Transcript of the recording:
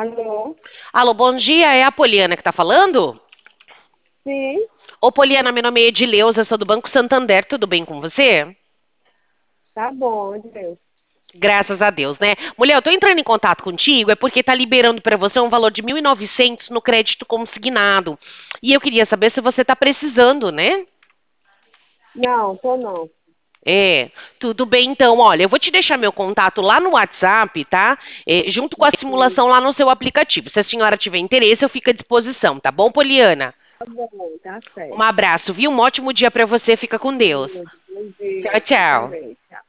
Alô? Alô, bom dia, é a Poliana que tá falando? Sim, Ô, Poliana, meu nome é Edileuza, sou do Banco Santander, tudo bem com você? tá bom, Deus. Graças a Deus, né? Mulher, eu tô entrando em contato contigo, é porque tá liberando pra você um valor de 1.900 no crédito consignado. E eu queria saber se você tá precisando, né? Não, tô não. É, tudo bem então. Olha, eu vou te deixar meu contato lá no WhatsApp, tá? Junto com a Sim, simulação lá no seu aplicativo. Se a senhora tiver interesse, eu fico à disposição, tá bom, Poliana? tá bom, tá Um certo. abraço, viu? Um ótimo dia pra você. Fica com Deus. Bom Tchau, dia, você tchau. também. Tchau.